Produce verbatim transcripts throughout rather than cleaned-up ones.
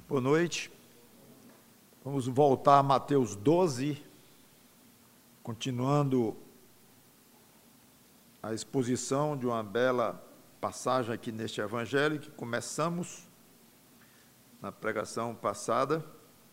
Boa noite. Vamos voltar a Mateus doze, continuando a exposição de uma bela passagem aqui neste evangelho que começamos na pregação passada.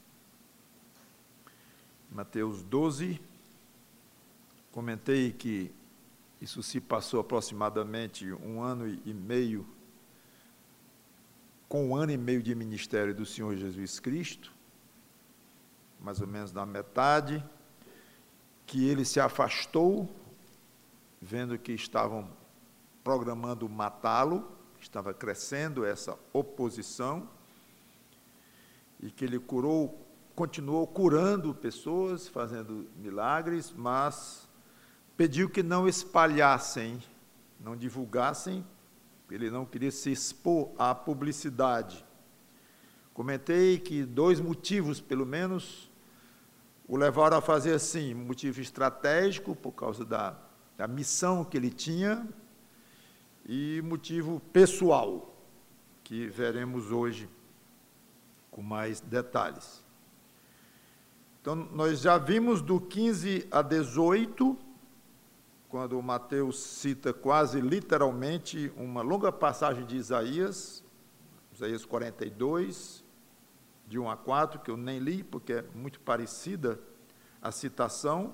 Mateus doze. Comentei que isso se passou aproximadamente um ano e meio, com um ano e meio de ministério do Senhor Jesus Cristo, mais ou menos na metade, que ele se afastou, vendo que estavam programando matá-lo, estava crescendo essa oposição, e que ele curou, continuou curando pessoas, fazendo milagres, mas pediu que não espalhassem, não divulgassem, ele não queria se expor à publicidade. Comentei que dois motivos, pelo menos, o levaram a fazer assim: motivo estratégico, por causa da, da missão que ele tinha, e motivo pessoal, que veremos hoje com mais detalhes. Então, nós já vimos do quinze a dezoito, quando Mateus cita quase literalmente uma longa passagem de Isaías, Isaías quarenta e dois, de um a quatro, que eu nem li, porque é muito parecida a citação.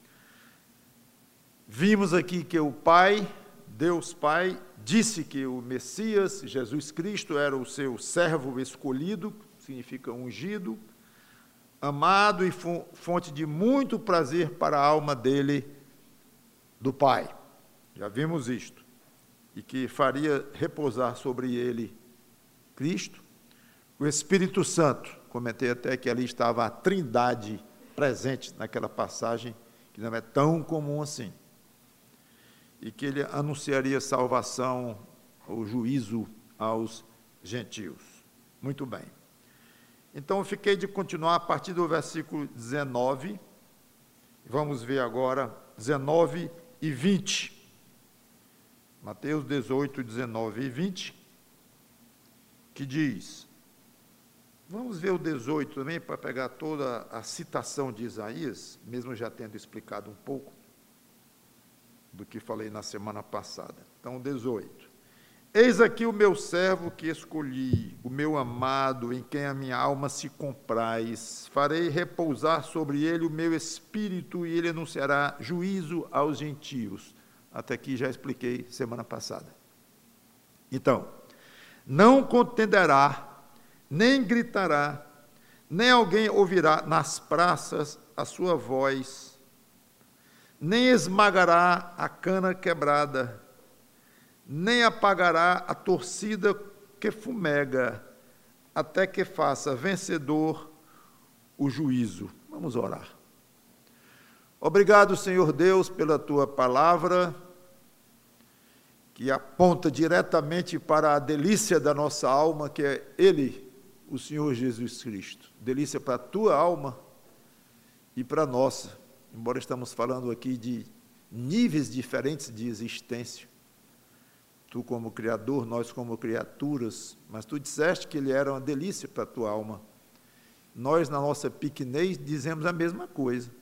Vimos aqui que o Pai, Deus Pai, disse que o Messias, Jesus Cristo, era o seu servo escolhido, significa ungido, amado e fonte de muito prazer para a alma dele, do Pai. Já vimos isto. E que faria repousar sobre ele Cristo, o Espírito Santo. Comentei até que ali estava a Trindade presente naquela passagem, que não é tão comum assim. E que ele anunciaria salvação ou juízo aos gentios. Muito bem. Então, eu fiquei de continuar a partir do versículo dezenove. Vamos ver agora dezenove e vinte. Mateus dezoito, dezenove e vinte, que diz... Vamos ver o dezoito também, para pegar toda a citação de Isaías, mesmo já tendo explicado um pouco do que falei na semana passada. Então, dezoito. Eis aqui o meu servo que escolhi, o meu amado, em quem a minha alma se compraz. Farei repousar sobre ele o meu espírito e ele anunciará juízo aos gentios. Até aqui já expliquei semana passada. Então, não contenderá, nem gritará, nem alguém ouvirá nas praças a sua voz, nem esmagará a cana quebrada, nem apagará a torcida que fumega, até que faça vencedor o juízo. Vamos orar. Obrigado, Senhor Deus, pela tua palavra, que aponta diretamente para a delícia da nossa alma, que é Ele, o Senhor Jesus Cristo. Delícia para a tua alma e para a nossa, embora estamos falando aqui de níveis diferentes de existência. Tu como Criador, nós como criaturas, mas tu disseste que ele era uma delícia para a tua alma. Nós, na nossa pequenez, dizemos a mesma coisa.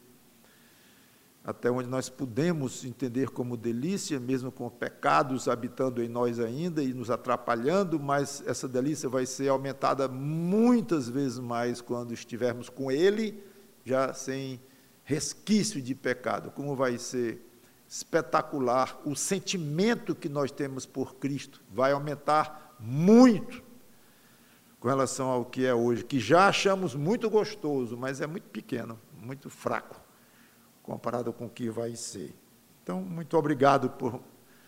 Até onde nós podemos entender como delícia, mesmo com pecados habitando em nós ainda e nos atrapalhando, mas essa delícia vai ser aumentada muitas vezes mais quando estivermos com ele, já sem resquício de pecado. Como vai ser espetacular o sentimento que nós temos por Cristo, vai aumentar muito com relação ao que é hoje, que já achamos muito gostoso, mas é muito pequeno, muito fraco, comparado com o que vai ser. Então, muito obrigado por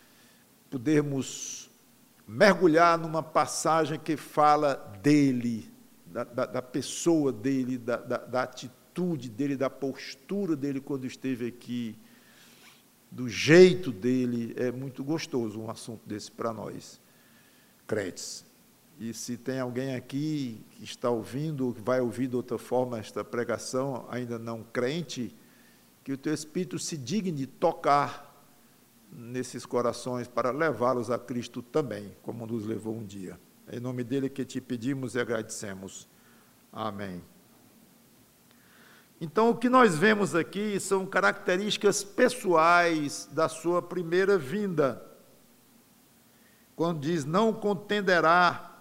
podermos mergulhar numa passagem que fala dele, da, da, da pessoa dele, da, da, da atitude dele, da postura dele quando esteve aqui, do jeito dele. É muito gostoso um assunto desse para nós, crentes. E se tem alguém aqui que está ouvindo, ou que vai ouvir de outra forma esta pregação, ainda não crente, que o teu Espírito se digne tocar nesses corações para levá-los a Cristo também, como nos levou um dia. É em nome dele que te pedimos e agradecemos. Amém. Então, o que nós vemos aqui são características pessoais da sua primeira vinda. Quando diz, não contenderá,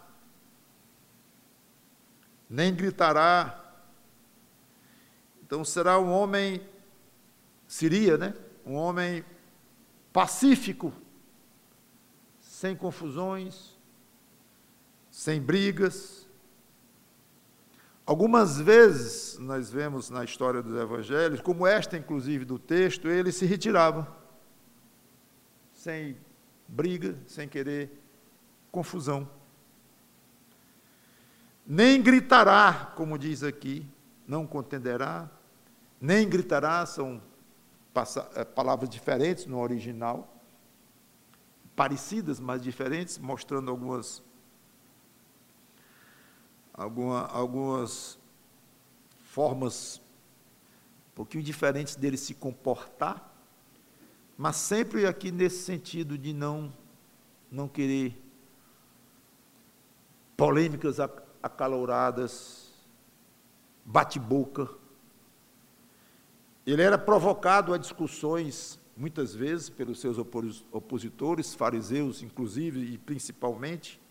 nem gritará. Então, será um homem, seria, né? Um homem pacífico, sem confusões, sem brigas. Algumas vezes, nós vemos na história dos evangelhos, como esta, inclusive, do texto, ele se retirava, sem briga, sem querer confusão. Nem gritará, como diz aqui, não contenderá, nem gritará, são palavras diferentes no original, parecidas, mas diferentes, mostrando algumas Alguma, algumas formas um pouquinho diferentes dele se comportar, mas sempre aqui nesse sentido de não, não querer polêmicas acaloradas, bate-boca. Ele era provocado a discussões, muitas vezes, pelos seus opositores, fariseus, inclusive, e principalmente.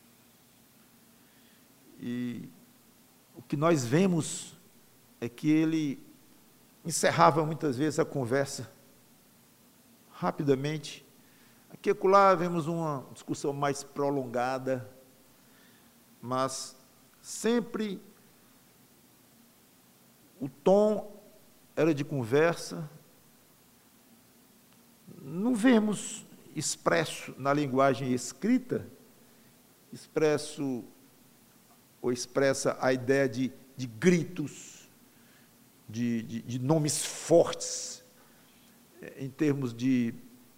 E o que nós vemos é que ele encerrava muitas vezes a conversa rapidamente. Aqui e acolá vemos uma discussão mais prolongada, mas sempre o tom era de conversa. Não vemos expresso na linguagem escrita, expresso ou expressa a ideia de, de gritos, de, de, de nomes fortes, em termos de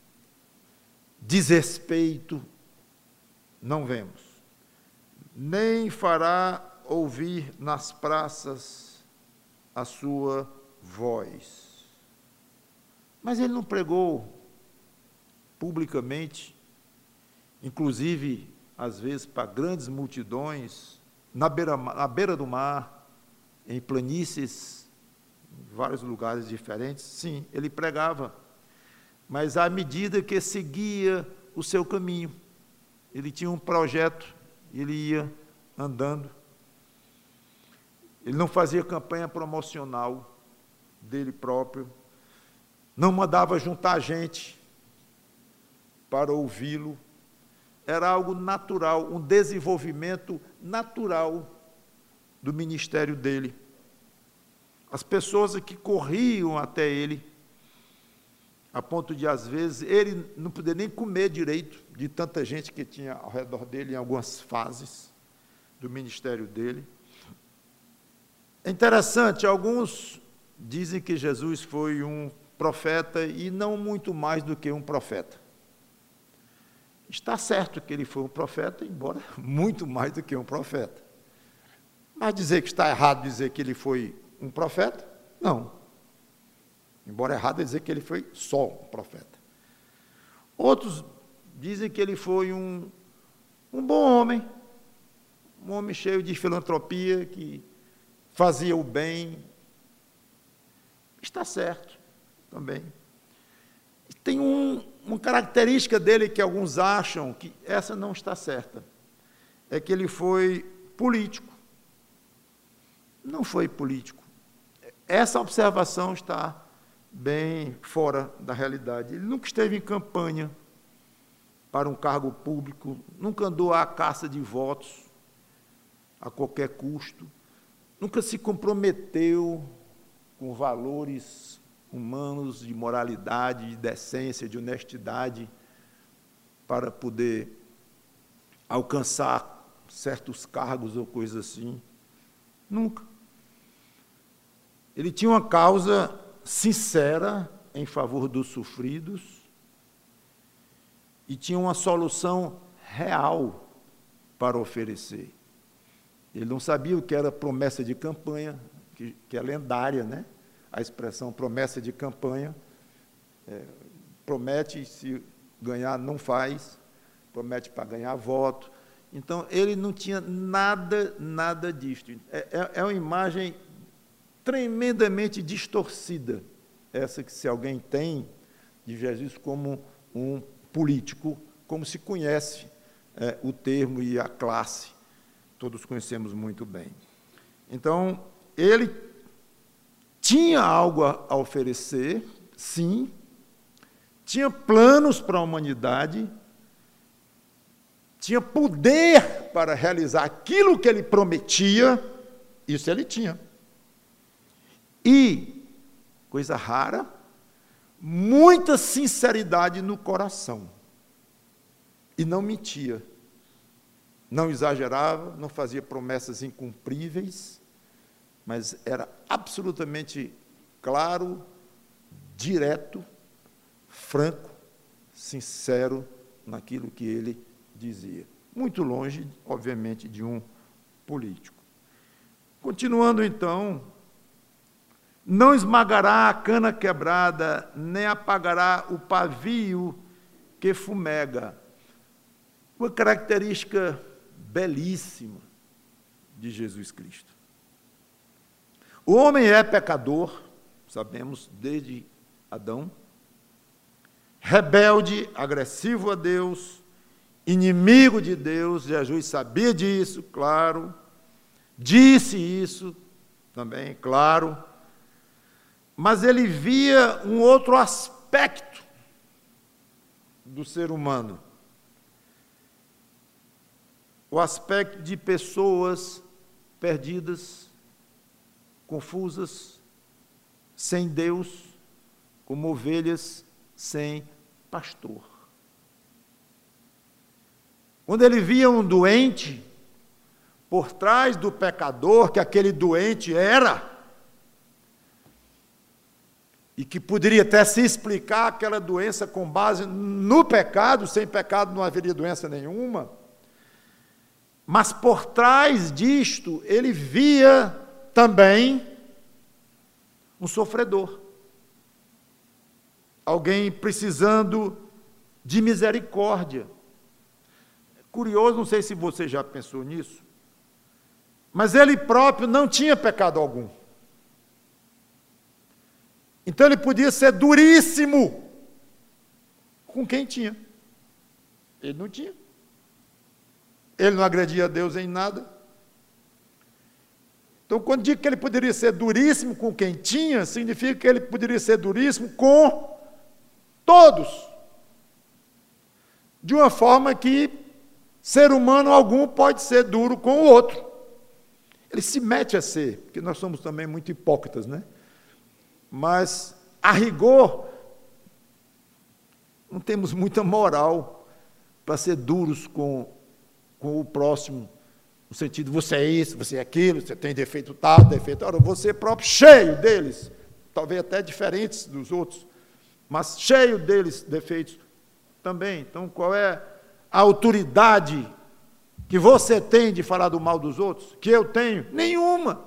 desrespeito, não vemos. Nem fará ouvir nas praças a sua voz. Mas ele não pregou publicamente, inclusive, às vezes, para grandes multidões, na beira, na beira do mar, em planícies, em vários lugares diferentes. Sim, ele pregava, mas à medida que seguia o seu caminho, ele tinha um projeto, ele ia andando. Ele não fazia campanha promocional dele próprio, não mandava juntar gente para ouvi-lo. Era algo natural, um desenvolvimento natural do ministério dele. As pessoas que corriam até ele, a ponto de, às vezes, ele não poder nem comer direito, de tanta gente que tinha ao redor dele, em algumas fases do ministério dele. É interessante, alguns dizem que Jesus foi um profeta, e não muito mais do que um profeta. Está certo que ele foi um profeta, embora muito mais do que um profeta. Mas dizer que está errado dizer que ele foi um profeta? Não. Embora errado é dizer que ele foi só um profeta. Outros dizem que ele foi um, um bom homem, um homem cheio de filantropia, que fazia o bem. Está certo também. Tem um, uma característica dele que alguns acham que essa não está certa, é que ele foi político. Não foi político. Essa observação está bem fora da realidade. Ele nunca esteve em campanha para um cargo público, nunca andou à caça de votos a qualquer custo, nunca se comprometeu com valores humanos, de moralidade, de decência, de honestidade, para poder alcançar certos cargos ou coisas assim. Nunca. Ele tinha uma causa sincera em favor dos sofridos e tinha uma solução real para oferecer. Ele não sabia o que era promessa de campanha, que, que é lendária, né? A expressão promessa de campanha, é, promete, se ganhar, não faz, promete para ganhar voto, Então, ele não tinha nada, nada disto. É, é, é uma imagem tremendamente distorcida, essa que se alguém tem de Jesus como um político, como se conhece é, o termo e a classe, todos conhecemos muito bem. Então, ele tinha algo a oferecer, sim, tinha planos para a humanidade, tinha poder para realizar aquilo que ele prometia, isso ele tinha. E, coisa rara, muita sinceridade no coração. E não mentia, não exagerava, não fazia promessas incumpríveis, mas era absolutamente claro, direto, franco, sincero naquilo que ele dizia. Muito longe, obviamente, de um político. Continuando, então, não esmagará a cana quebrada, nem apagará o pavio que fumega. Uma característica belíssima de Jesus Cristo. O homem é pecador, sabemos, desde Adão, rebelde, agressivo a Deus, inimigo de Deus. Jesus sabia disso, claro, disse isso também, claro, mas ele via um outro aspecto do ser humano, o aspecto de pessoas perdidas, confusas, sem Deus, como ovelhas sem pastor. Quando ele via um doente, por trás do pecador, que aquele doente era, e que poderia até se explicar aquela doença com base no pecado, sem pecado não haveria doença nenhuma, mas por trás disto, ele via também um sofredor, alguém precisando de misericórdia. Curioso, não sei se você já pensou nisso, mas ele próprio não tinha pecado algum. Então ele podia ser duríssimo com quem tinha. Ele não tinha. Ele não agredia a Deus em nada. Então, quando digo que ele poderia ser duríssimo com quem tinha, significa que ele poderia ser duríssimo com todos. De uma forma que ser humano algum pode ser duro com o outro. Ele se mete a ser, porque nós somos também muito hipócritas, né? Mas, a rigor, não temos muita moral para ser duros com, com o próximo, no sentido, você é isso, você é aquilo, você tem defeito tal, defeito tal. Você próprio, cheio deles, talvez até diferentes dos outros, mas cheio deles, defeitos também. Então, qual é a autoridade que você tem de falar do mal dos outros? Que eu tenho? Nenhuma.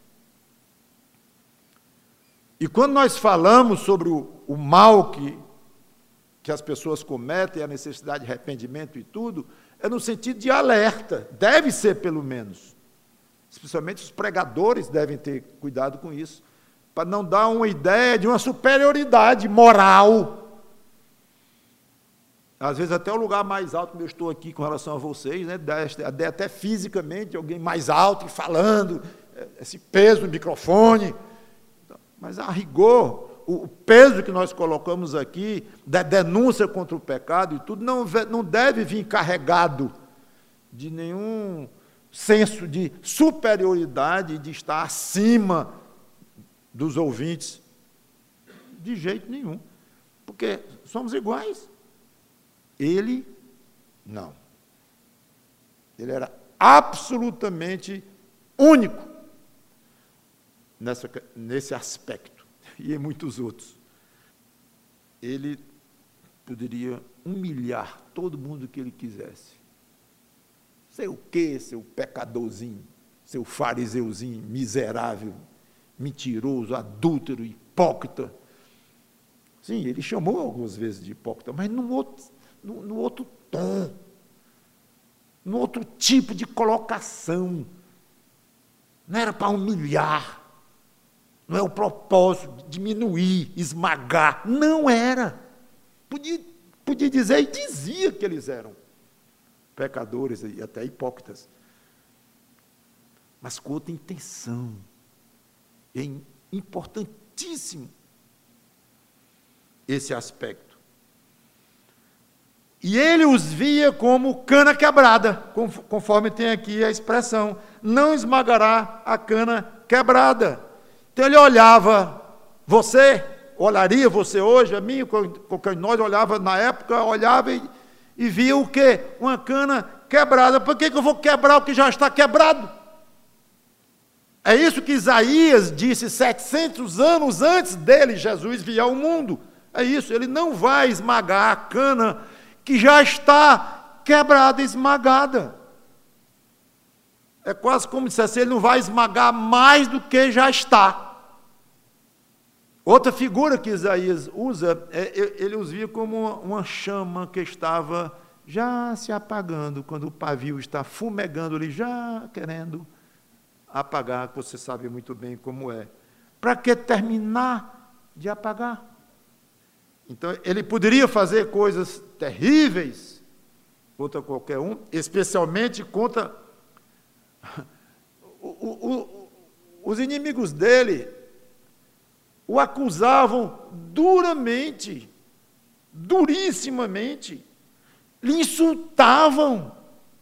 E quando nós falamos sobre o, o mal que, que as pessoas cometem, a necessidade de arrependimento e tudo, é no sentido de alerta, deve ser pelo menos. Especialmente os pregadores devem ter cuidado com isso, para não dar uma ideia de uma superioridade moral. Às vezes até o lugar mais alto que eu estou aqui com relação a vocês, né, até fisicamente, alguém mais alto e falando, esse peso no microfone. Mas, a rigor, o peso que nós colocamos aqui, da denúncia contra o pecado e tudo, não, não deve vir carregado de nenhum senso de superioridade, de estar acima dos ouvintes. De jeito nenhum. Porque somos iguais. Ele, não. Ele era absolutamente único Nessa, nesse aspecto, e em muitos outros. Ele poderia humilhar todo mundo que ele quisesse. Sei o quê, seu pecadorzinho, seu fariseuzinho miserável, mentiroso, adúltero, hipócrita. Sim, ele chamou algumas vezes de hipócrita, mas no outro, no, no outro tom. num outro tipo de colocação. Não era para humilhar, não é o propósito de diminuir, esmagar, não era. Podia, podia dizer, e dizia que eles eram pecadores e até hipócritas, mas com outra intenção. É importantíssimo esse aspecto. E ele os via como cana quebrada, conforme tem aqui a expressão, não esmagará a cana quebrada. Então ele olhava você, olharia você hoje, a mim, qualquer de nós olhava na época, olhava e, e via o quê? Uma cana quebrada. Por que que eu vou quebrar o que já está quebrado? É isso que Isaías disse setecentos anos antes dele, Jesus, vir ao mundo. É isso, ele não vai esmagar a cana que já está quebrada, esmagada. É quase como se dissesse, ele não vai esmagar mais do que já está. Outra figura que Isaías usa, é, ele os via como uma, uma chama que estava já se apagando, quando o pavio está fumegando ali, já querendo apagar, que você sabe muito bem como é. Para que terminar de apagar? Então, ele poderia fazer coisas terríveis contra qualquer um, especialmente contra o, o, o, os inimigos dele, o acusavam duramente, durissimamente, lhe insultavam,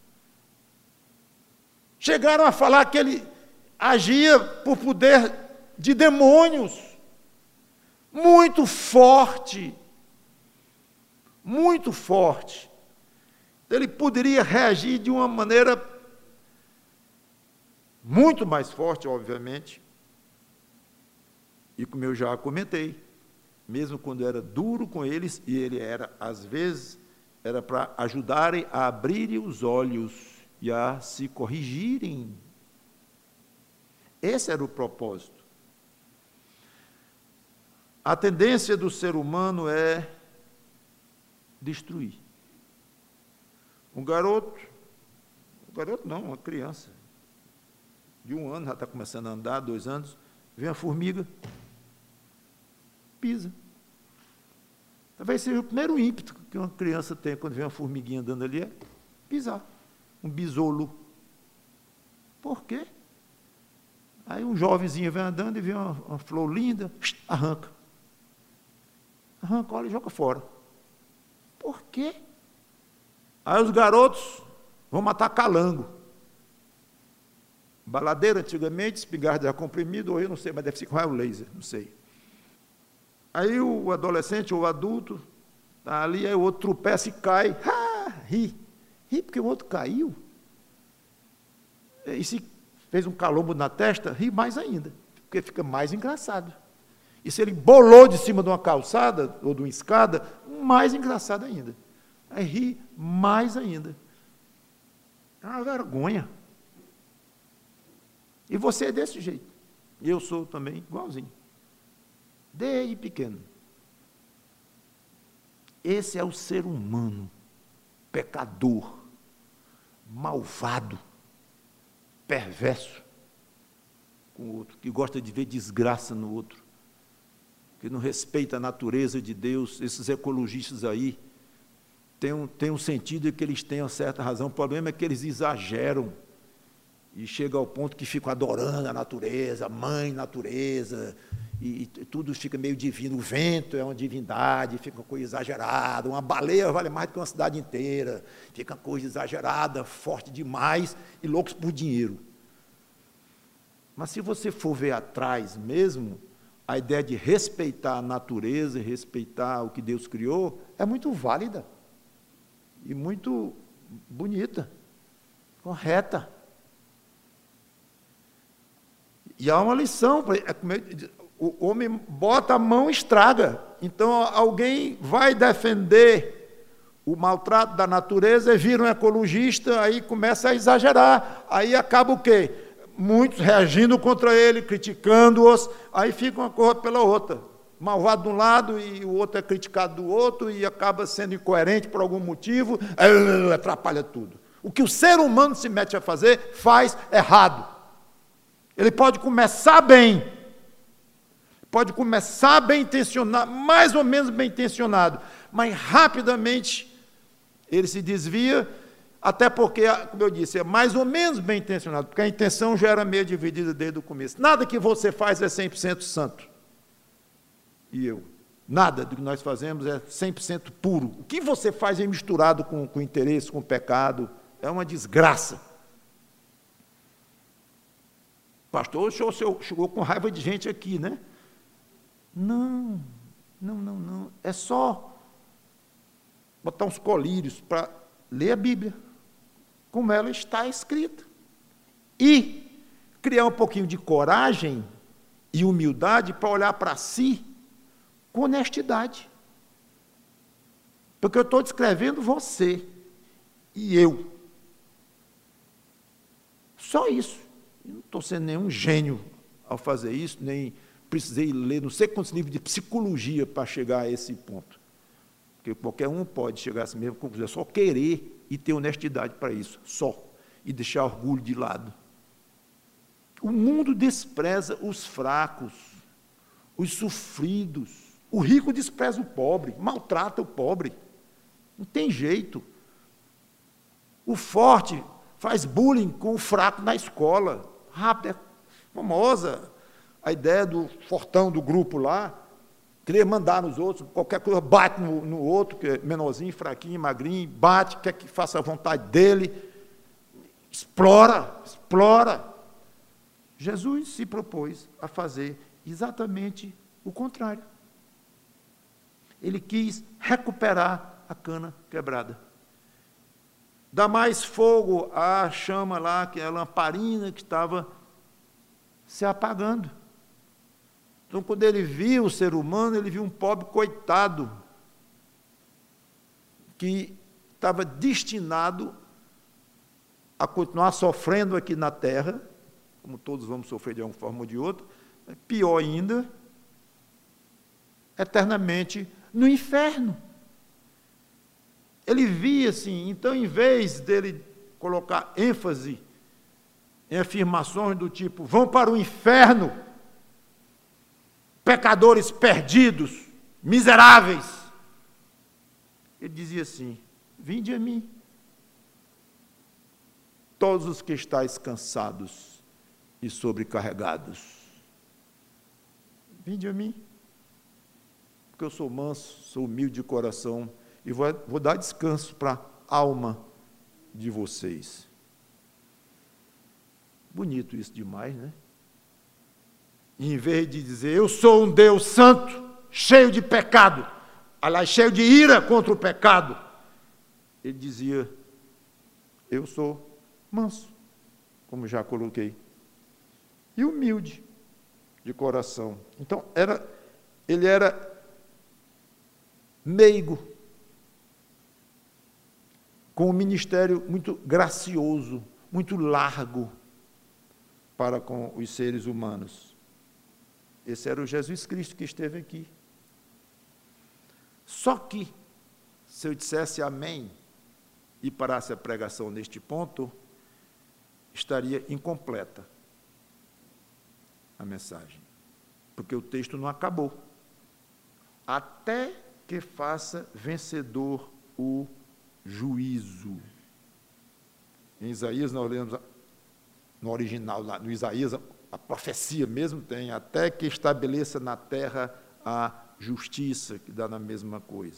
chegaram a falar que ele agia por poder de demônios, muito forte, muito forte. Ele poderia reagir de uma maneira muito mais forte, obviamente, e como eu já comentei, mesmo quando era duro com eles, e ele era, às vezes, era para ajudarem a abrirem os olhos e a se corrigirem. Esse era o propósito. A tendência do ser humano é destruir. Um garoto, um garoto não, uma criança, de um ano, já está começando a andar, dois anos, vem a formiga, pisa. Talvez seja o primeiro ímpeto que uma criança tem quando vê uma formiguinha andando ali, é pisar. Um besouro. Por quê? Aí um jovenzinho vem andando e vê uma, uma flor linda, arranca. Arranca, olha e joga fora. Por quê? Aí os garotos vão matar calango. Baladeira, antigamente, espingarda de ar comprimido, ou eu não sei, mas deve ser com raio laser, não sei. Aí o adolescente ou o adulto está ali, aí o outro tropeça e cai. Ah, ri. Ri porque o outro caiu. E se fez um calombo na testa, ri mais ainda, porque fica mais engraçado. E se ele bolou de cima de uma calçada ou de uma escada, mais engraçado ainda. Aí ri mais ainda. É uma vergonha. E você é desse jeito. E eu sou também igualzinho. Desde pequeno. Esse é o ser humano, pecador, malvado, perverso com o outro, que gosta de ver desgraça no outro, que não respeita a natureza de Deus. Esses ecologistas aí tem um, tem um sentido que eles têm uma certa razão. O problema é que eles exageram e chegam ao ponto que ficam adorando a natureza, a mãe natureza, e, e tudo fica meio divino. O vento é uma divindade, fica uma coisa exagerada. Uma baleia vale mais do que uma cidade inteira. Fica uma coisa exagerada, forte demais, e loucos por dinheiro. Mas se você for ver atrás mesmo, a ideia de respeitar a natureza, respeitar o que Deus criou, é muito válida e muito bonita, correta. E há uma lição, o homem bota a mão e estraga. Então, alguém vai defender o maltrato da natureza e vira um ecologista, aí começa a exagerar. Aí acaba o quê? Muitos reagindo contra ele, criticando-os, aí fica uma coisa pela outra. Malvado de um lado e o outro é criticado do outro, e acaba sendo incoerente por algum motivo, atrapalha tudo. O que o ser humano se mete a fazer, faz errado. Ele pode começar bem, pode começar bem intencionado, mais ou menos bem intencionado, mas rapidamente ele se desvia, até porque, como eu disse, é mais ou menos bem intencionado, porque a intenção já era meio dividida desde o começo. Nada que você faz é cem por cento santo. E eu. Nada do que nós fazemos é cem por cento puro. O que você faz é misturado com, com interesse, com pecado, é uma desgraça. Pastor, o senhor, o senhor chegou com raiva de gente aqui, né? Não, não, não, não. É só botar uns colírios para ler a Bíblia, como ela está escrita. E criar um pouquinho de coragem e humildade para olhar para si com honestidade. Porque eu estou descrevendo você e eu. Só isso. Eu não estou sendo nenhum gênio ao fazer isso, nem precisei ler não sei quantos livros de psicologia para chegar a esse ponto. Porque qualquer um pode chegar a essa mesma conclusão, é só querer e ter honestidade para isso, só. E deixar orgulho de lado. O mundo despreza os fracos, os sofridos. O rico despreza o pobre, maltrata o pobre. Não tem jeito. O forte faz bullying com o fraco na escola. Rápido, é famosa a ideia do fortão do grupo lá, querer mandar nos outros, qualquer coisa, bate no, no outro, que é menorzinho, fraquinho, magrinho, bate, quer que faça a vontade dele. Explora, explora. Jesus se propôs a fazer exatamente o contrário. Ele quis recuperar a cana quebrada. Dar mais fogo à chama lá, que é a lamparina que estava se apagando. Então, quando ele viu o ser humano, ele viu um pobre coitado, que estava destinado a continuar sofrendo aqui na terra, como todos vamos sofrer de uma forma ou de outra, pior ainda, eternamente no inferno. Ele via assim, então, em vez dele colocar ênfase em afirmações do tipo, vão para o inferno, pecadores perdidos, miseráveis, ele dizia assim, vinde a mim, todos os que estáis cansados e sobrecarregados, vinde a mim, porque eu sou manso, sou humilde de coração, e vou, vou dar descanso para a alma de vocês. Bonito isso demais, né? E em vez de dizer, eu sou um Deus santo, cheio de pecado, aliás, cheio de ira contra o pecado, ele dizia, eu sou manso, como já coloquei, e humilde de coração. Então, era, ele era meigo, com um ministério muito gracioso, muito largo para com os seres humanos. Esse era o Jesus Cristo que esteve aqui. Só que, se eu dissesse amém e parasse a pregação neste ponto, estaria incompleta a mensagem, porque o texto não acabou. Até que faça vencedor o juízo. Em Isaías, nós lemos, no original, no Isaías, a profecia mesmo tem, até que estabeleça na terra a justiça, que dá na mesma coisa.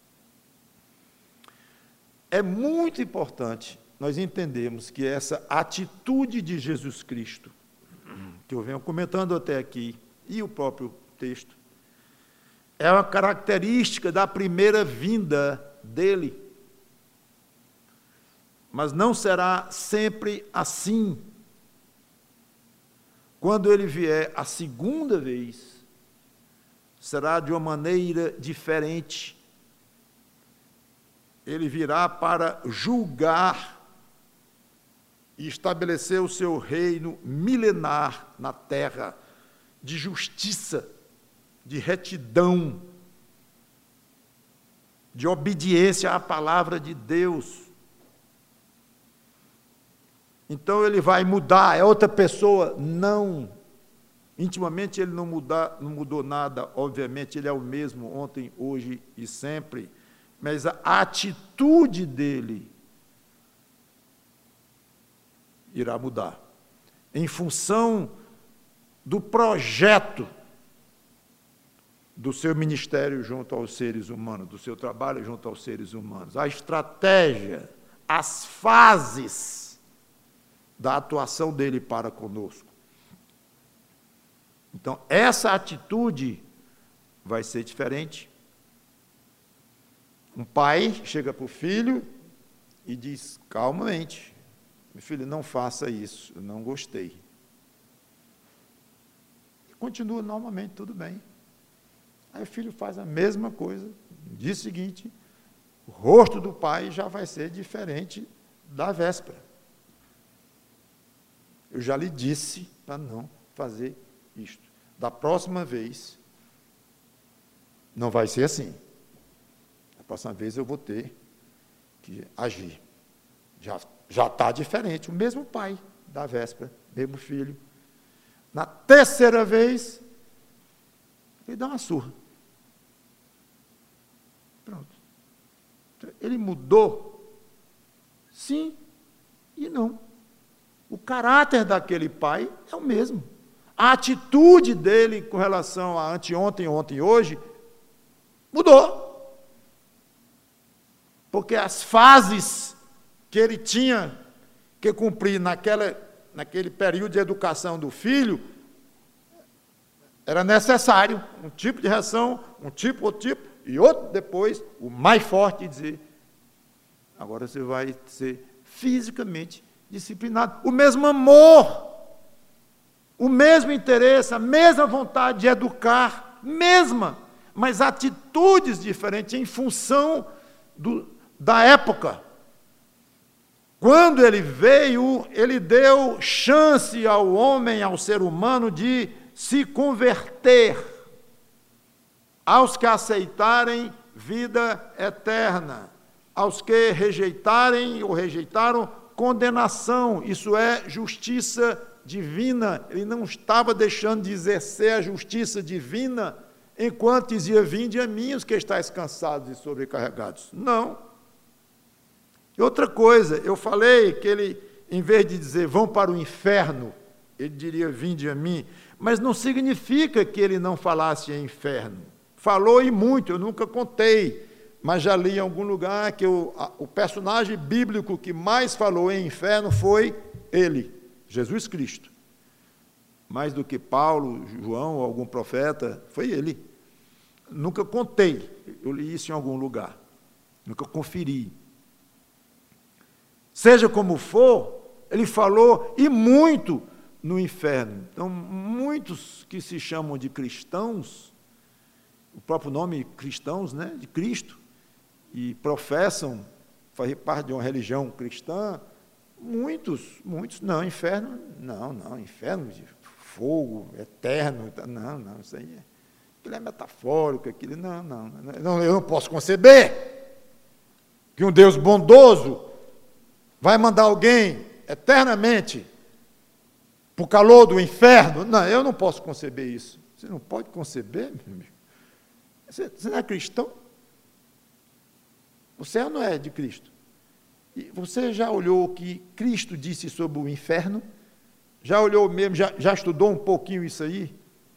É muito importante nós entendermos que essa atitude de Jesus Cristo, que eu venho comentando até aqui, e o próprio texto, é uma característica da primeira vinda dele. Mas não será sempre assim. Quando ele vier a segunda vez, será de uma maneira diferente. Ele virá para julgar e estabelecer o seu reino milenar na terra, de justiça, de retidão, de obediência à palavra de Deus. então ele vai mudar, é outra pessoa. Não. Intimamente ele não, muda, não mudou nada, obviamente ele é o mesmo ontem, hoje e sempre, mas a atitude dele irá mudar, em função do projeto do seu ministério junto aos seres humanos, do seu trabalho junto aos seres humanos, a estratégia, as fases da atuação dele para conosco. Então, essa atitude vai ser diferente. Um pai chega para o filho e diz, calmamente, meu filho, não faça isso, eu não gostei. E continua normalmente, tudo bem. Aí o filho faz a mesma coisa, no dia seguinte, o rosto do pai já vai ser diferente da véspera. Eu já lhe disse para não fazer isto. Da próxima vez, não vai ser assim. Da próxima vez eu vou ter que agir. Já já está diferente, o mesmo pai da véspera, mesmo filho. Na terceira vez, ele dá uma surra. Pronto. Ele mudou? Sim e não. O caráter daquele pai é o mesmo. A atitude dele com relação a anteontem, ontem e hoje, mudou. Porque as fases que ele tinha que cumprir naquela, naquele período de educação do filho, era necessário um tipo de reação, um tipo, outro tipo, e outro depois, o mais forte, e dizer, agora você vai ser fisicamente disciplinado. O mesmo amor, o mesmo interesse, a mesma vontade de educar, mesma, mas atitudes diferentes em função do, da época. Quando ele veio, ele deu chance ao homem, ao ser humano, de se converter, aos que aceitarem vida eterna, aos que rejeitarem ou rejeitaram condenação, isso é justiça divina. Ele não estava deixando de exercer a justiça divina enquanto dizia, vinde a mim os que estáis cansados e sobrecarregados. Não. E outra coisa, eu falei que ele, em vez de dizer, vão para o inferno, ele diria, vinde a mim, mas não significa que ele não falasse em inferno. Falou e muito, eu nunca contei, mas já li em algum lugar que o, a, o personagem bíblico que mais falou em inferno foi ele, Jesus Cristo. Mais do que Paulo, João ou algum profeta, foi ele. Nunca contei, eu li isso em algum lugar, nunca conferi. Seja como for, ele falou e muito no inferno. Então, muitos que se chamam de cristãos, o próprio nome cristãos, né, de Cristo, e professam, fazem parte de uma religião cristã, muitos, muitos, não, inferno, não, não, inferno de fogo, eterno, não, não, isso aí é, aquilo é metafórico, aquilo, não, não, não, eu não posso conceber que um Deus bondoso vai mandar alguém eternamente para o calor do inferno. Não, eu não posso conceber isso. Você não pode conceber, meu amigo? Você, você não é cristão? Você não é de Cristo? E você já olhou o que Cristo disse sobre o inferno? Já olhou mesmo, já, já estudou um pouquinho isso aí?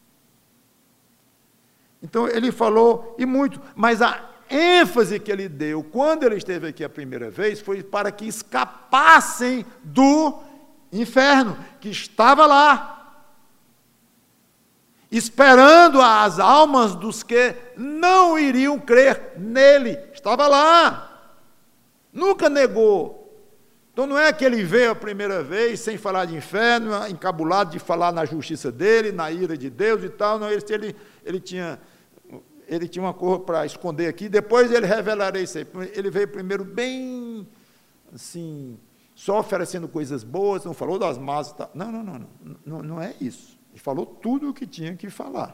Então, ele falou, e muito, mas a ênfase que ele deu, quando ele esteve aqui a primeira vez, foi para que escapassem do inferno, que estava lá, esperando as almas dos que não iriam crer nele, estava lá, nunca negou. Então não é que ele veio a primeira vez sem falar de inferno, encabulado de falar na justiça dele, na ira de Deus e tal, não, ele, ele, ele tinha... Ele tinha uma coisa para esconder aqui, depois ele revelaria isso aí. Ele veio primeiro bem, assim, só oferecendo coisas boas, não falou das más. Tá. Não, não, não, não, não, não é isso. Ele falou tudo o que tinha que falar.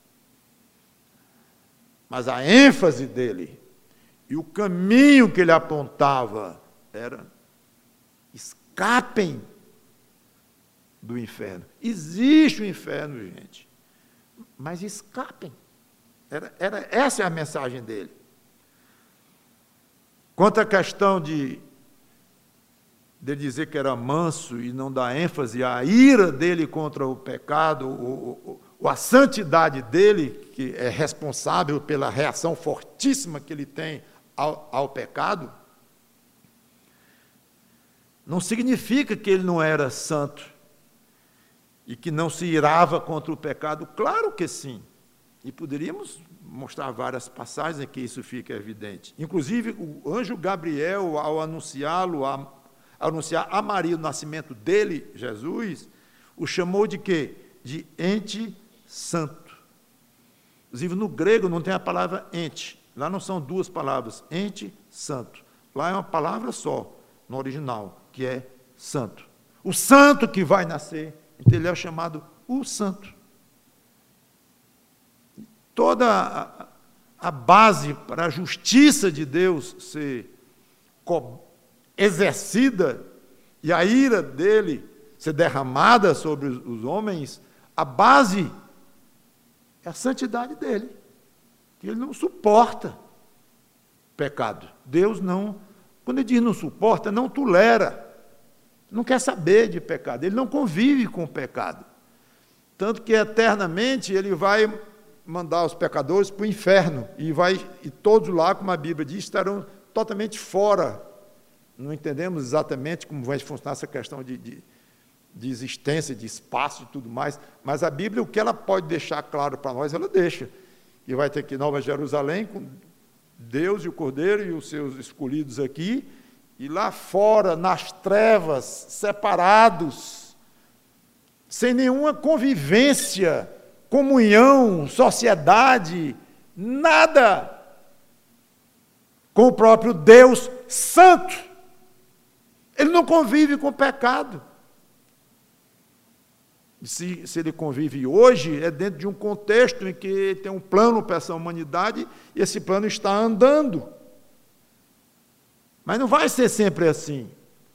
Mas a ênfase dele e o caminho que ele apontava era: escapem do inferno. Existe o inferno, gente, mas escapem. Era, era, essa é a mensagem dele. Quanto à questão de, de dizer que era manso e não dar ênfase à ira dele contra o pecado, ou, ou a santidade dele, que é responsável pela reação fortíssima que ele tem ao, ao pecado, não significa que ele não era santo e que não se irava contra o pecado. Claro que sim. E poderíamos mostrar várias passagens em que isso fica evidente. Inclusive, o anjo Gabriel, ao anunciá-lo, a, anunciar a Maria o nascimento dele, Jesus, o chamou de quê? De ente santo. Inclusive, no grego não tem a palavra ente. Lá não são duas palavras, ente, santo. Lá é uma palavra só, no original, que é santo. O santo que vai nascer, então ele é chamado o santo. Toda a, a base para a justiça de Deus ser exercida e a ira dele ser derramada sobre os, os homens, a base é a santidade dele, que ele não suporta pecado. Deus não, quando ele diz não suporta, não tolera, não quer saber de pecado, ele não convive com o pecado. Tanto que eternamente ele vai mandar os pecadores para o inferno, e, vai, e todos lá, como a Bíblia diz, estarão totalmente fora. Não entendemos exatamente como vai funcionar essa questão de, de, de existência, de espaço e tudo mais, mas a Bíblia, o que ela pode deixar claro para nós, ela deixa. E vai ter que Nova Jerusalém, com Deus e o Cordeiro e os seus escolhidos aqui, e lá fora, nas trevas, separados, sem nenhuma convivência, comunhão, sociedade, nada com o próprio Deus santo. Ele não convive com o pecado. Se, se ele convive hoje, é dentro de um contexto em que tem um plano para essa humanidade, e esse plano está andando. Mas não vai ser sempre assim.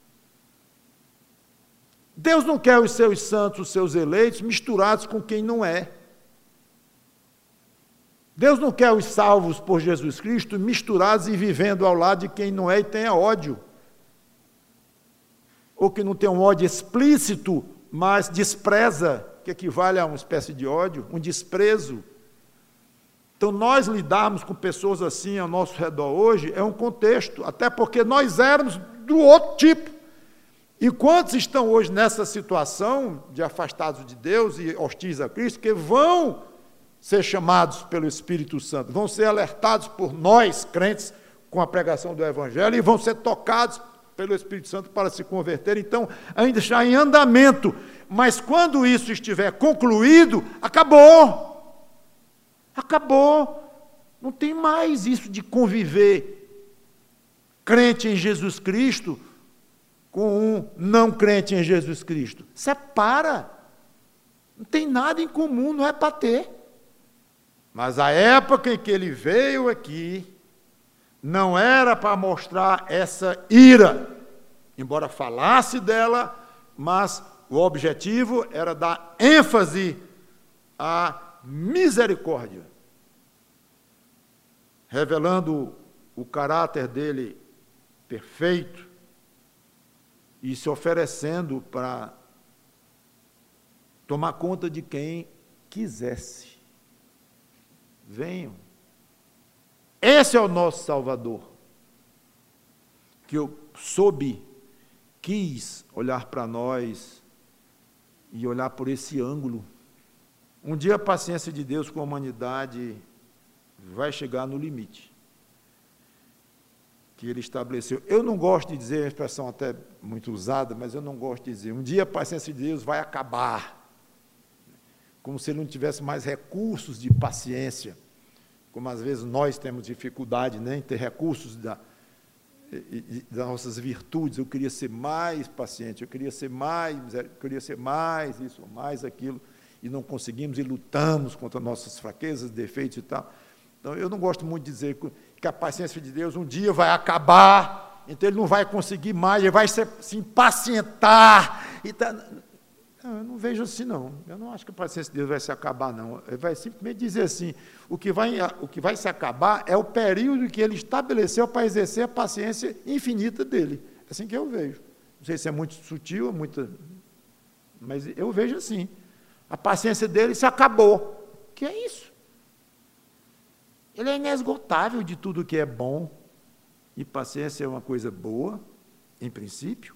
Deus não quer os seus santos, os seus eleitos, misturados com quem não é. Deus não quer os salvos por Jesus Cristo misturados e vivendo ao lado de quem não é e tenha ódio. Ou que não tem um ódio explícito, mas despreza, que equivale a uma espécie de ódio, um desprezo. Então, nós lidarmos com pessoas assim ao nosso redor hoje é um contexto, até porque nós éramos do outro tipo. E quantos estão hoje nessa situação de afastados de Deus e hostis a Cristo, que vão ser chamados pelo Espírito Santo, vão ser alertados por nós, crentes, com a pregação do Evangelho, e vão ser tocados pelo Espírito Santo para se converter. Então, ainda está em andamento, mas quando isso estiver concluído, acabou. Acabou. Não tem mais isso de conviver crente em Jesus Cristo com um não crente em Jesus Cristo. Separa. Não tem nada em comum, não é para ter. Mas a época em que ele veio aqui, não era para mostrar essa ira, embora falasse dela, mas o objetivo era dar ênfase à misericórdia, revelando o caráter dele perfeito e se oferecendo para tomar conta de quem quisesse. Venham. Esse é o nosso Salvador, que eu soube, quis olhar para nós e olhar por esse ângulo. Um dia a paciência de Deus com a humanidade vai chegar no limite que ele estabeleceu. Eu não gosto de dizer, a expressão até muito usada, mas eu não gosto de dizer, um dia a paciência de Deus vai acabar, como se ele não tivesse mais recursos de paciência, como às vezes nós temos dificuldade, né, em ter recursos da, das nossas virtudes. Eu queria ser mais paciente, eu queria ser mais, eu queria ser mais isso, mais aquilo, e não conseguimos e lutamos contra nossas fraquezas, defeitos e tal. Então, eu não gosto muito de dizer que a paciência de Deus um dia vai acabar, então ele não vai conseguir mais, ele vai se, se impacientar. E tá, Não, eu não vejo assim, não. Eu não acho que a paciência de Deus vai se acabar, não. Ele vai simplesmente dizer assim, o que vai, o que vai se acabar é o período que ele estabeleceu para exercer a paciência infinita dele. É assim que eu vejo. Não sei se é muito sutil, muito, mas eu vejo assim. A paciência dele se acabou. Que é isso? Ele é inesgotável de tudo que é bom. E paciência é uma coisa boa, em princípio.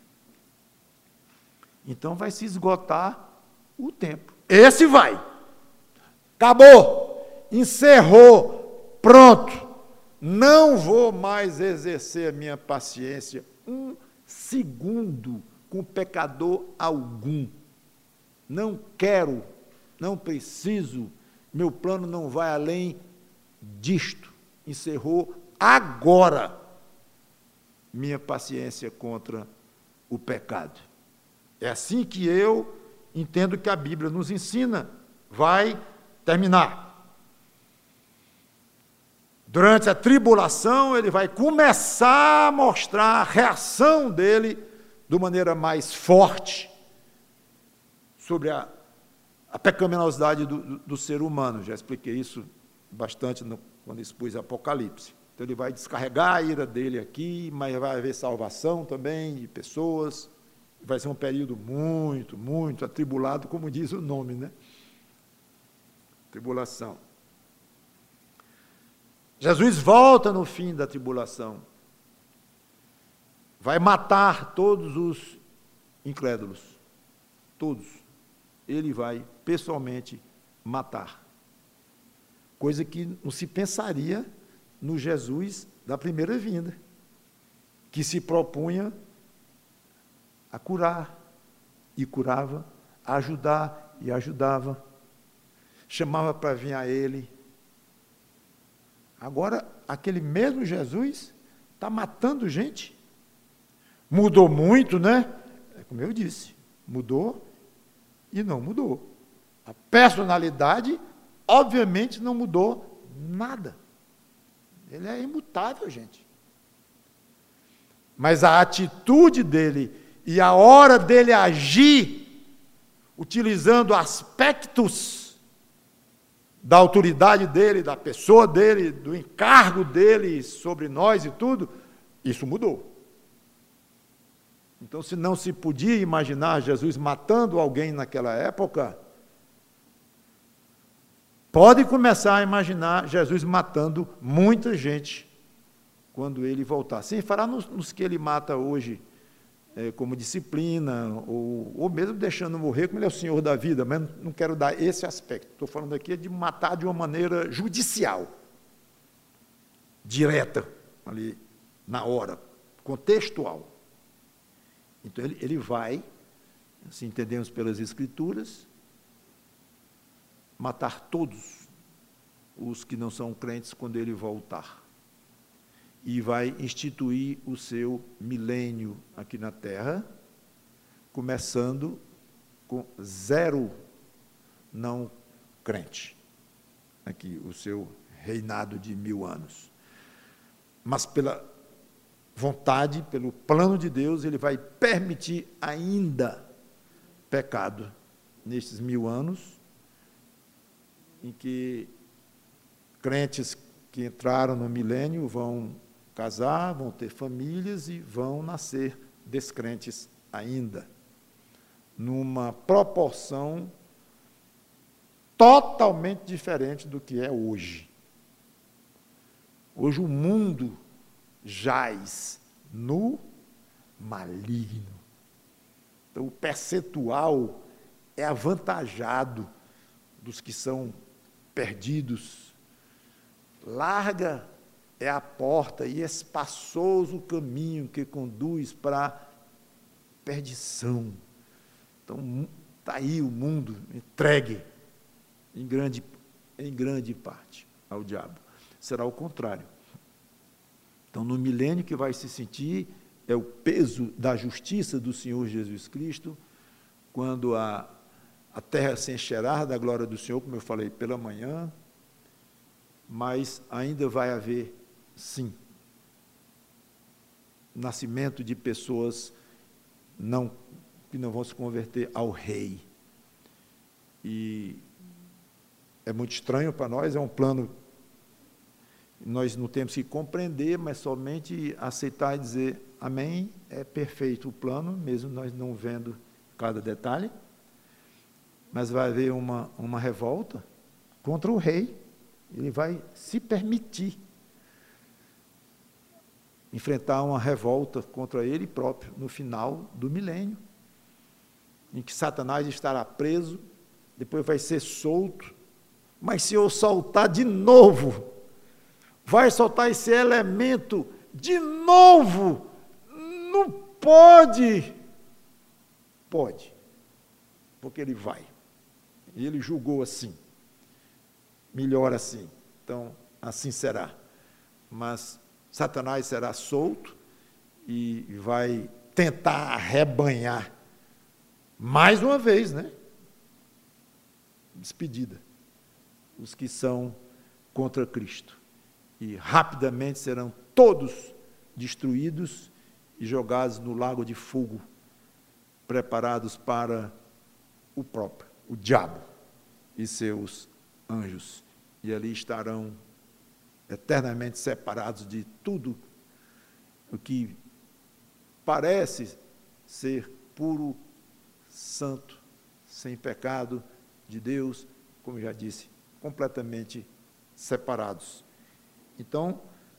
Então vai se esgotar o tempo. Esse vai. Acabou. Encerrou. Pronto. Não vou mais exercer a minha paciência um segundo com pecador algum. Não quero, não preciso, meu plano não vai além disto. Encerrou agora minha paciência contra o pecado. É assim que eu entendo que a Bíblia nos ensina. Vai terminar. Durante a tribulação, ele vai começar a mostrar a reação dele de maneira mais forte sobre a, a pecaminosidade do, do, do ser humano. Já expliquei isso bastante no, quando expus Apocalipse. Então, ele vai descarregar a ira dele aqui, mas vai haver salvação também de pessoas. Vai ser um período muito, muito atribulado, como diz o nome, né? Tribulação. Jesus volta no fim da tribulação. Vai matar todos os incrédulos. Todos. Ele vai pessoalmente matar. Coisa que não se pensaria no Jesus da primeira vinda, que se propunha a curar, e curava, a ajudar, e ajudava, chamava para vir a ele. Agora, aquele mesmo Jesus está matando gente. Mudou muito, né? É como eu disse, mudou e não mudou. A personalidade, obviamente, não mudou nada. Ele é imutável, gente. Mas a atitude dele e a hora dele agir, utilizando aspectos da autoridade dele, da pessoa dele, do encargo dele sobre nós e tudo, isso mudou. Então, se não se podia imaginar Jesus matando alguém naquela época, pode começar a imaginar Jesus matando muita gente quando ele voltar. Sem falar nos, nos que ele mata hoje, é, como disciplina, ou, ou mesmo deixando morrer, como ele é o Senhor da vida, mas não quero dar esse aspecto. Estou falando aqui de matar de uma maneira judicial, direta, ali, na hora, contextual. Então, ele, ele vai, se entendemos pelas Escrituras, matar todos os que não são crentes quando ele voltar. E vai instituir o seu milênio aqui na Terra, começando com zero não crente. Aqui, o seu reinado de mil anos. Mas pela vontade, pelo plano de Deus, ele vai permitir ainda pecado nestes mil anos, em que crentes que entraram no milênio vão casar, vão ter famílias e vão nascer descrentes ainda, numa proporção totalmente diferente do que é hoje. Hoje o mundo jaz no maligno. Então, o percentual é avantajado dos que são perdidos. Larga é a porta e espaçoso o caminho que conduz para a perdição. Então, está aí o mundo entregue em grande, em grande parte ao diabo. Será o contrário. Então, no milênio que vai se sentir é o peso da justiça do Senhor Jesus Cristo, quando a, a terra se encherá da glória do Senhor, como eu falei, pela manhã, mas ainda vai haver, sim, nascimento de pessoas não, que não vão se converter ao Rei, E é muito estranho para nós, é um plano que nós não temos que compreender, mas somente aceitar e dizer amém, é perfeito o plano, mesmo nós não vendo cada detalhe, mas vai haver uma, uma revolta contra o rei, ele vai se permitir enfrentar uma revolta contra ele próprio no final do milênio, em que Satanás estará preso, depois vai ser solto, mas se eu soltar de novo, vai soltar esse elemento de novo, não pode, pode, porque ele vai, e ele julgou assim, melhor assim, então assim será, mas Satanás será solto e vai tentar arrebanhar mais uma vez, né? Despedida. Os que são contra Cristo. E rapidamente serão todos destruídos e jogados no lago de fogo, preparados para o próprio, o diabo e seus anjos. E ali estarão eternamente separados de tudo o que parece ser puro, santo, sem pecado de Deus, como já disse, completamente separados. Então,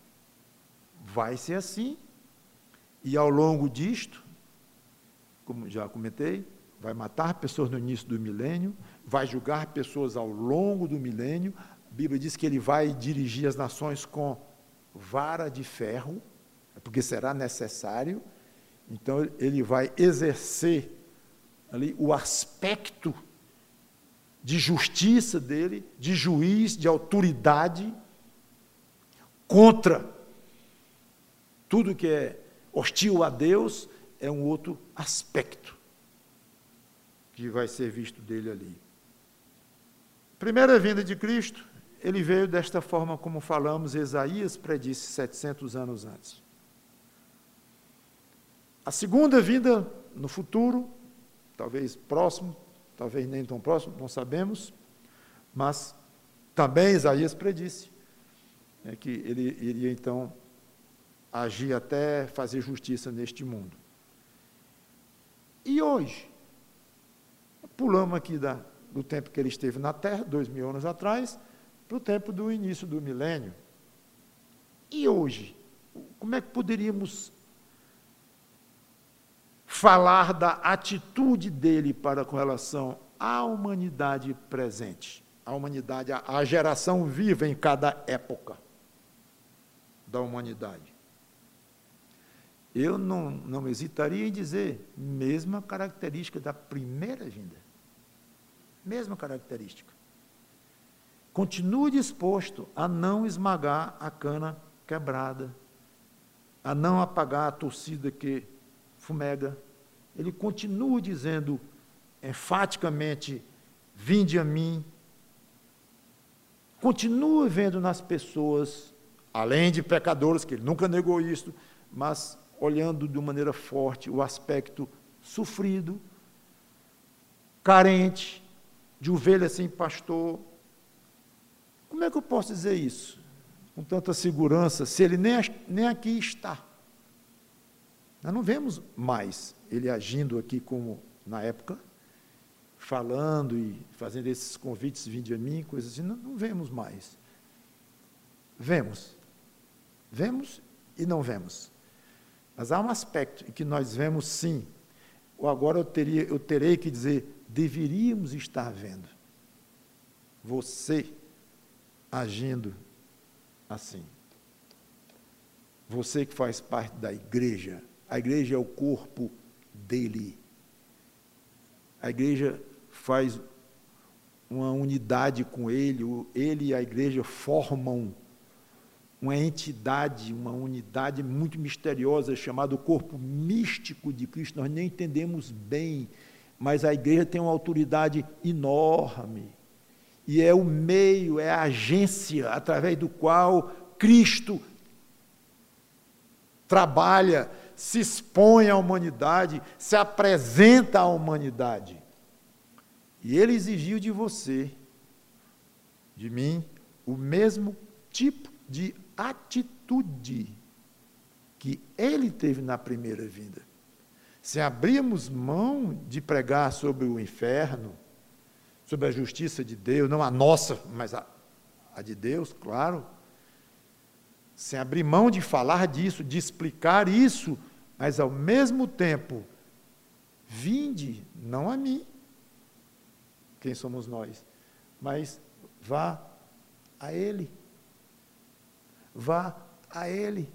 vai ser assim, e ao longo disto, como já comentei, vai matar pessoas no início do milênio, vai julgar pessoas ao longo do milênio. A Bíblia diz que ele vai dirigir as nações com vara de ferro, porque será necessário. Então, ele vai exercer ali o aspecto de justiça dele, de juiz, de autoridade, contra tudo que é hostil a Deus, é um outro aspecto que vai ser visto dele ali. Primeira vinda de Cristo, ele veio desta forma como falamos, Isaías predisse setecentos anos antes. A segunda vinda no futuro, talvez próximo, talvez nem tão próximo, não sabemos, mas também Isaías predisse é, que ele iria então agir até fazer justiça neste mundo. E hoje, pulamos aqui da, do tempo que ele esteve na Terra, dois mil anos atrás, para o tempo do início do milênio. E hoje, como é que poderíamos falar da atitude dele para com relação à humanidade presente, à humanidade, à geração viva em cada época da humanidade? Eu não, não hesitaria em dizer, mesma característica da primeira vinda, mesma característica. Continue disposto a não esmagar a cana quebrada, a não apagar a torcida que fumega. Ele continua dizendo enfaticamente, vinde a mim. Continua vendo nas pessoas, além de pecadores, que ele nunca negou isso, mas olhando de maneira forte o aspecto sofrido, carente, de ovelha sem pastor. Como é que eu posso dizer isso com tanta segurança, se ele nem, nem aqui está? Nós não vemos mais ele agindo aqui como na época, falando e fazendo esses convites, vinde a mim, coisas assim, não, não vemos mais. Vemos. Vemos e não vemos. Mas há um aspecto em que nós vemos sim, ou agora eu, teria, eu terei que dizer, deveríamos estar vendo. Você agindo assim. Você que faz parte da igreja, a igreja é o corpo dele. A igreja faz uma unidade com ele, ele e a igreja formam uma entidade, uma unidade muito misteriosa, chamada corpo místico de Cristo. Nós nem entendemos bem, mas a igreja tem uma autoridade enorme, e é o meio, é a agência através do qual Cristo trabalha, se expõe à humanidade, se apresenta à humanidade. E ele exigiu de você, de mim, o mesmo tipo de atitude que ele teve na primeira vinda. Se abrirmos mão de pregar sobre o inferno, sobre a justiça de Deus, não a nossa, mas a, a de Deus, claro, sem abrir mão de falar disso, de explicar isso, mas ao mesmo tempo, vinde, não a mim, quem somos nós, mas vá a Ele, vá a Ele.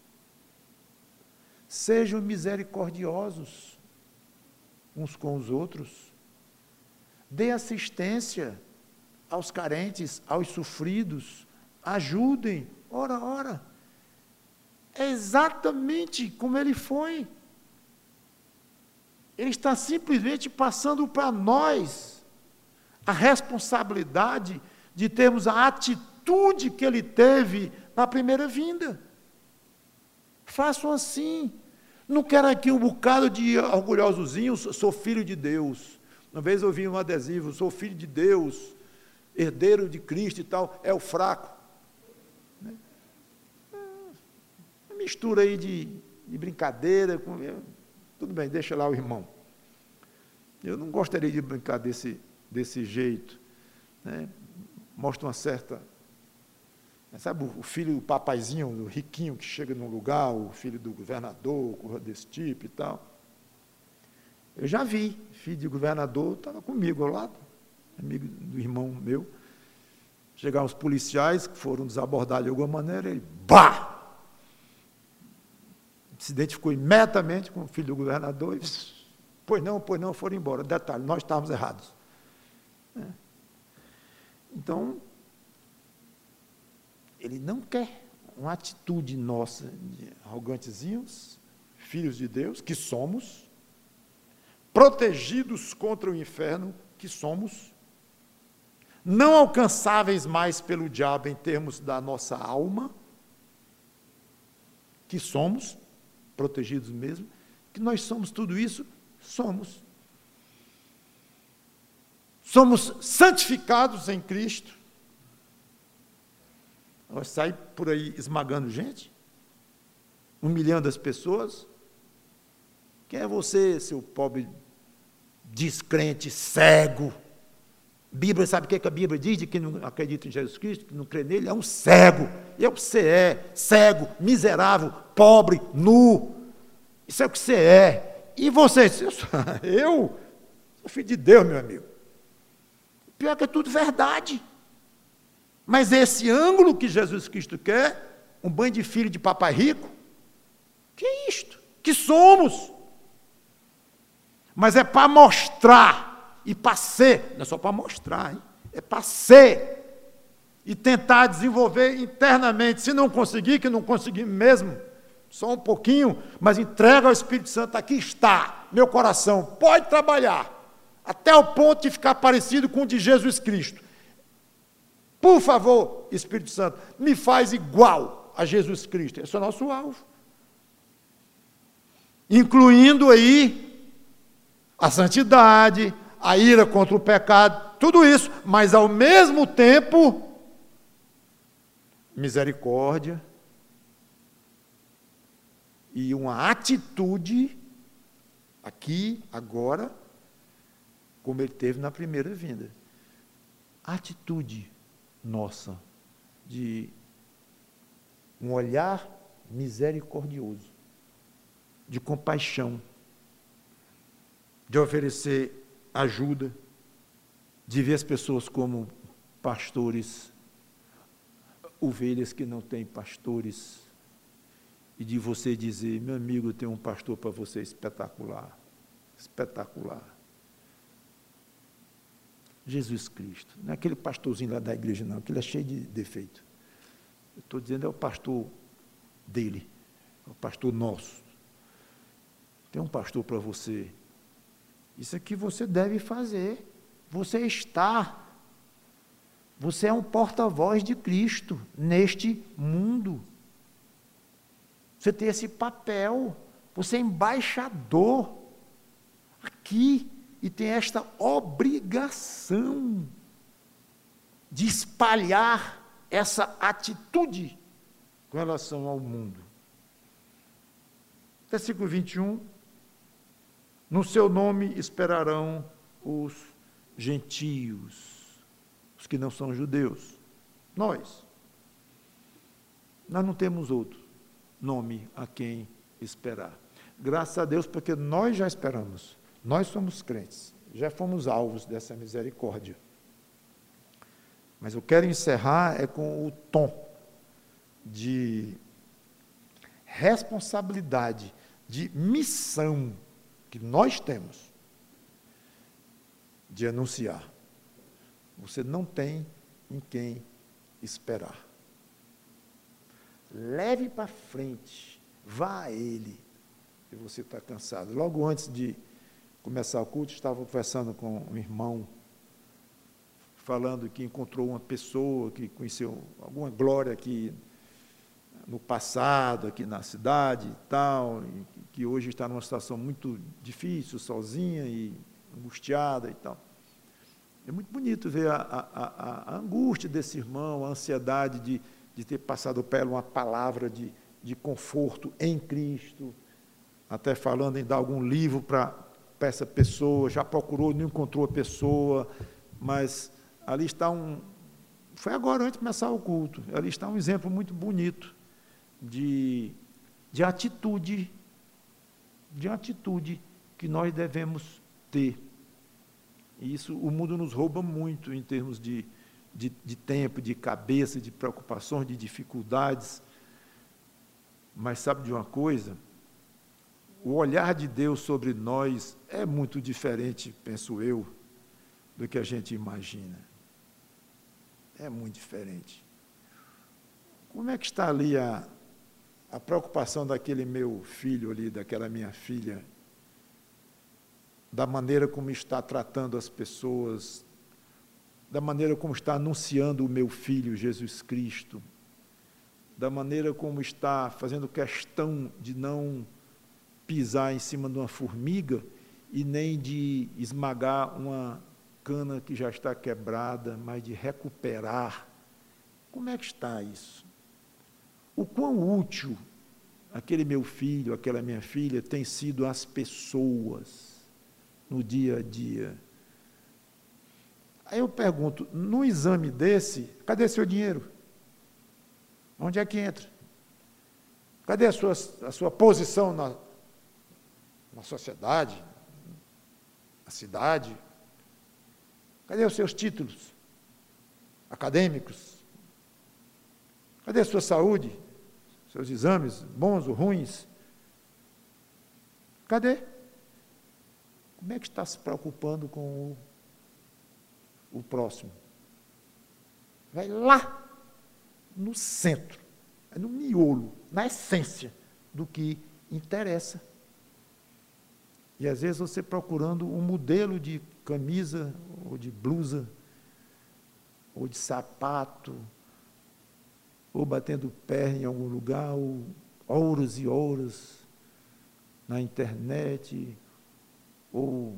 Sejam misericordiosos uns com os outros, dê assistência aos carentes, aos sofridos, ajudem, ora, ora. É exatamente como ele foi. Ele está simplesmente passando para nós a responsabilidade de termos a atitude que ele teve na primeira vinda. Façam assim. Não quero aqui um bocado de orgulhosozinhos, sou filho de Deus. Uma vez eu vi um adesivo, sou filho de Deus, herdeiro de Cristo e tal, é o fraco. Uma mistura aí de, de brincadeira, com, tudo bem, deixa lá o irmão. Eu não gostaria de brincar desse, desse jeito, né? Mostra uma certa... Sabe o filho do papaizinho, o riquinho que chega num lugar, o filho do governador, coisa desse tipo e tal. Eu já vi, filho de governador, estava comigo ao lado, amigo do irmão meu. Chegaram os policiais, que foram desabordados de alguma maneira, ele, bah! Se identificou imediatamente com o filho do governador e disse, pois não, pois não, foram embora. Detalhe, nós estávamos errados. É. Então, ele não quer uma atitude nossa de arrogantezinhos, filhos de Deus, que somos, protegidos contra o inferno, que somos, não alcançáveis mais pelo diabo em termos da nossa alma, que somos, protegidos mesmo, que nós somos tudo isso, somos. Somos santificados em Cristo. Nós sai por aí esmagando gente, humilhando as pessoas. Quem é você, seu pobre descrente, cego? A Bíblia, sabe o que a Bíblia diz de quem não acredita em Jesus Cristo, que não crê nele? É um cego. E é o que você é, cego, miserável, pobre, nu. Isso é o que você é. E você? Eu sou filho de Deus, meu amigo. Pior que é tudo verdade. Mas esse ângulo que Jesus Cristo quer, um banho de filho de papai rico, que é isto? Que somos. Mas é para mostrar e para ser, não é só para mostrar, hein? É para ser e tentar desenvolver internamente. Se não conseguir, que não conseguir mesmo, só um pouquinho, mas entrega ao Espírito Santo, aqui está, meu coração, pode trabalhar, até o ponto de ficar parecido com o de Jesus Cristo. Por favor, Espírito Santo, me faz igual a Jesus Cristo. Esse é o nosso alvo. Incluindo aí a santidade, a ira contra o pecado, tudo isso, mas ao mesmo tempo, misericórdia e uma atitude, aqui, agora, como ele teve na primeira vinda. Atitude nossa, de um olhar misericordioso, de compaixão, de oferecer ajuda, de ver as pessoas como pastores, ovelhas que não têm pastores, e de você dizer, meu amigo, eu tenho um pastor para você espetacular, espetacular. Jesus Cristo, não é aquele pastorzinho lá da igreja não, aquele é cheio de defeito. Eu estou dizendo, é o pastor dele, é o pastor nosso. Tem um pastor para você. Isso aqui você deve fazer. Você está. Você é um porta-voz de Cristo neste mundo. Você tem esse papel. Você é embaixador aqui e tem esta obrigação de espalhar essa atitude com relação ao mundo. Versículo vinte e um, no seu nome esperarão os gentios, os que não são judeus, nós. Nós não temos outro nome a quem esperar. Graças a Deus, porque nós já esperamos, nós somos crentes, já fomos alvos dessa misericórdia. Mas eu quero encerrar é com o tom de responsabilidade, de missão que nós temos de anunciar. Você não tem em quem esperar. Leve para frente, vá a Ele, se você está cansado. Logo antes de começar o culto, estava conversando com um irmão, falando que encontrou uma pessoa que conheceu alguma glória aqui no passado, aqui na cidade e tal, e que hoje está numa situação muito difícil, sozinha e angustiada e tal. É muito bonito ver a, a, a angústia desse irmão, a ansiedade de, de ter passado por ela uma palavra de, de conforto em Cristo, até falando em dar algum livro para essa pessoa, já procurou, não encontrou a pessoa, mas ali está um... Foi agora, antes de começar o culto, ali está um exemplo muito bonito de, de atitude, de atitude que nós devemos ter. E isso, o mundo nos rouba muito em termos de, de, de tempo, de cabeça, de preocupações, de dificuldades. Mas sabe de uma coisa? O olhar de Deus sobre nós é muito diferente, penso eu, do que a gente imagina. É muito diferente. Como é que está ali a, a preocupação daquele meu filho ali, daquela minha filha, da maneira como está tratando as pessoas, da maneira como está anunciando o meu filho, Jesus Cristo, da maneira como está fazendo questão de não pisar em cima de uma formiga e nem de esmagar uma cana que já está quebrada, mas de recuperar. Como é que está isso? O quão útil aquele meu filho, aquela minha filha tem sido às pessoas no dia a dia. Aí eu pergunto, num exame desse, cadê seu dinheiro? Onde é que entra? Cadê a sua, a sua posição na, na sociedade, na cidade? Cadê os seus títulos acadêmicos? Cadê a sua saúde? Seus exames, bons ou ruins? Cadê? Como é que está se preocupando com o, o próximo? Vai lá, no centro, no miolo, na essência do que interessa. E às vezes você procurando um modelo de camisa, ou de blusa, ou de sapato, ou batendo pé em algum lugar, ou horas e horas na internet, ou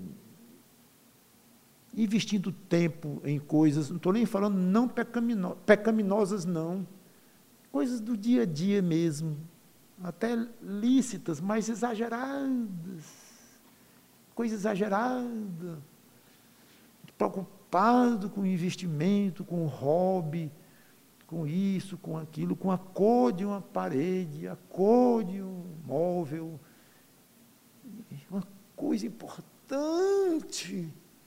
investindo tempo em coisas, não estou nem falando não pecamino, pecaminosas, não, coisas do dia a dia mesmo, até lícitas, mas exageradas, coisa exagerada, preocupado com o investimento, com o hobby, com isso, com aquilo, com a cor de uma parede, a cor de um móvel, uma coisa importante.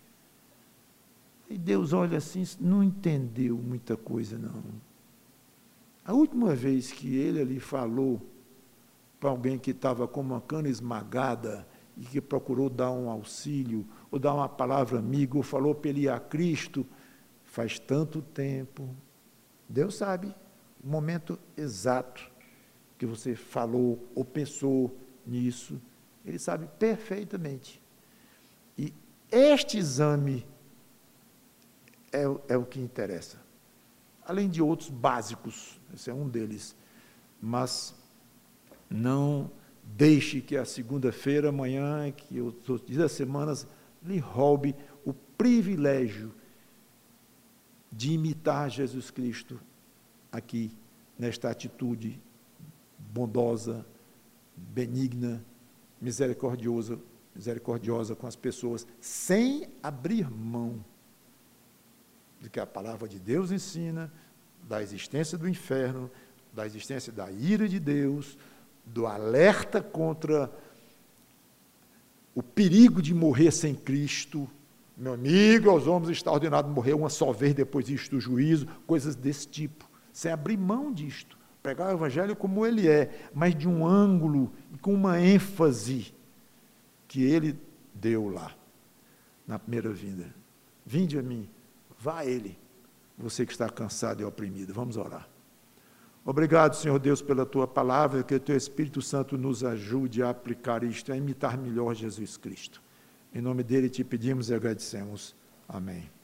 E Deus olha assim, não entendeu muita coisa, não. A última vez que ele ali falou para alguém que estava com uma cana esmagada e que procurou dar um auxílio, ou dar uma palavra amiga, ou falou para ele ir a Cristo, faz tanto tempo. Deus sabe o momento exato que você falou ou pensou nisso. Ele sabe perfeitamente. E este exame é, é o que interessa. Além de outros básicos, esse é um deles. Mas não deixe que a segunda-feira, amanhã, que os outros dias das semanas lhe roube o privilégio de imitar Jesus Cristo aqui, nesta atitude bondosa, benigna, misericordiosa, misericordiosa com as pessoas, sem abrir mão do que a palavra de Deus ensina, da existência do inferno, da existência da ira de Deus, do alerta contra o perigo de morrer sem Cristo. Meu amigo, aos homens está ordenado morrer uma só vez, depois disto do juízo, coisas desse tipo, sem abrir mão disto, pregar o evangelho como ele é, mas de um ângulo e com uma ênfase que ele deu lá, na primeira vinda. Vinde a mim, vá a ele, você que está cansado e oprimido. Vamos orar. Obrigado, Senhor Deus, pela tua palavra, que o teu Espírito Santo nos ajude a aplicar isto, a imitar melhor Jesus Cristo. Em nome dele te pedimos e agradecemos. Amém.